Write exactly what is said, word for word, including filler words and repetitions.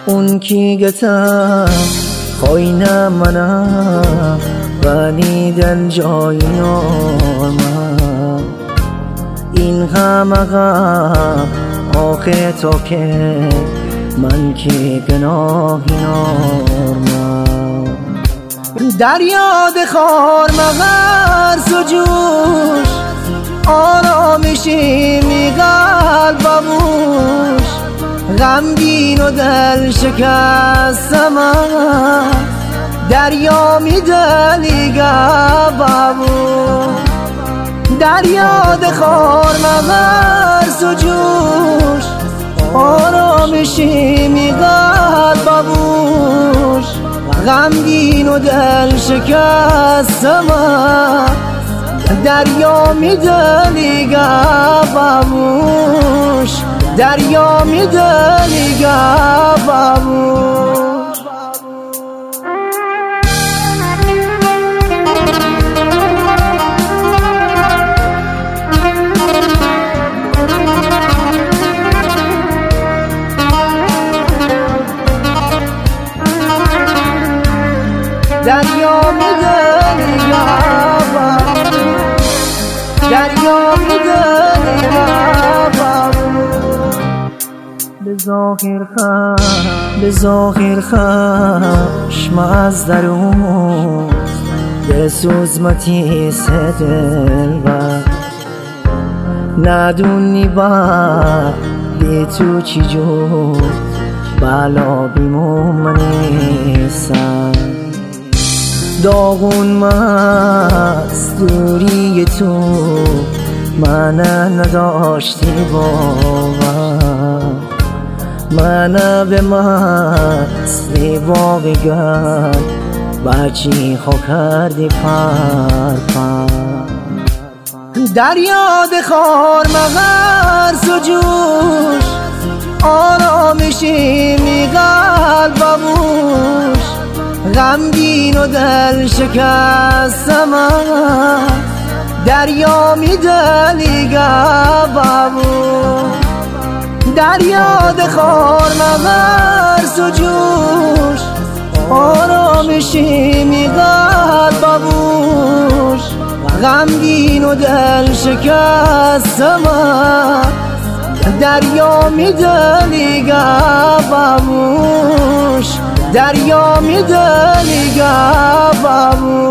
اون کی گتم خوینه منم ولی دل جای نارمم این همه غم آخه تو که من که گناهی نارمم در یاد خار مغرس و جوش آرامشی می قلب بوش غمگین و دل شکستم دریا می دلی گبوش در یاد خار مغرس و جوش آرامشی می قلب بوش غمگین و دل شکستم دریا می دلی گبوش دریا می دلی گبوش دریا می دلی گبوش دریا می دلی گبوش به ظاهر خم به ظاهر خشم از درون بسوز متیس دلبر ندونی با بی تو چی جور بلا بیمون منیسم داغون مستوری تو من نداشتی باور من به مستی باغ گل بچی خو کردی پر پر در یاد خار مغرس و جوش آرامشی می قلب بوش غمگین و دل شکستم دریا می دلی گبوش در یاد خار مغرس و جوش آرامشی می قلب بوش غمگین و دل شکستم دریا می دلی گبوش دریا می دلی گبوش